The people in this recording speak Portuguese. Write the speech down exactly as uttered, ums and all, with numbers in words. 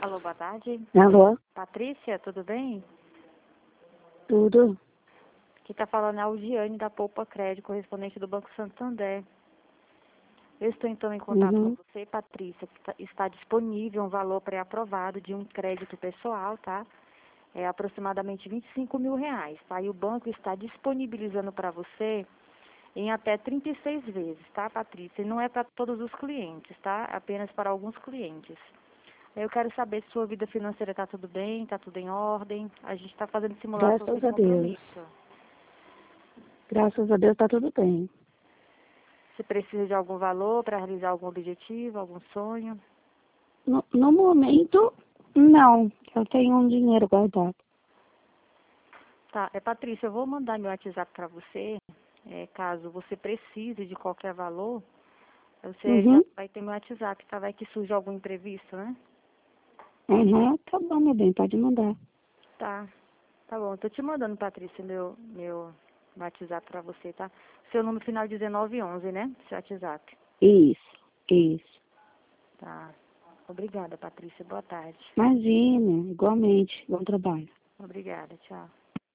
Alô, boa tarde. Alô? Patrícia, tudo bem? Tudo? Aqui está falando é a Aldiane da Poupa Crédito, correspondente do Banco Santander. Eu estou então em contato Uhum. com você, Patrícia, que tá- está disponível um valor pré-aprovado de um crédito pessoal, tá? É aproximadamente vinte e cinco mil reais, tá? E o banco está disponibilizando para você em até trinta e seis vezes, tá, Patrícia? E não é para todos os clientes, tá? Apenas para alguns clientes. Eu quero saber se sua vida financeira está tudo bem, está tudo em ordem. A gente está fazendo simulação sem Graças a Deus. compromisso. Graças a Deus tá tudo bem. Você precisa de algum valor para realizar algum objetivo, algum sonho? No, no momento, não. Eu tenho um dinheiro guardado. Tá, é Patrícia, eu vou mandar meu WhatsApp para você. É, caso você precise de qualquer valor, você já Uhum. vai ter meu WhatsApp, tá? Vai que surge algum imprevisto, né? Uhum. Tá bom, meu bem, pode mandar. Tá, tá bom. Tô te mandando, Patrícia, meu, meu WhatsApp para você, tá? Seu número final é dezenove onze, né? Seu WhatsApp. Isso, isso. Tá. Obrigada, Patrícia. Boa tarde. Imagina, igualmente. Bom trabalho. Obrigada. Tchau.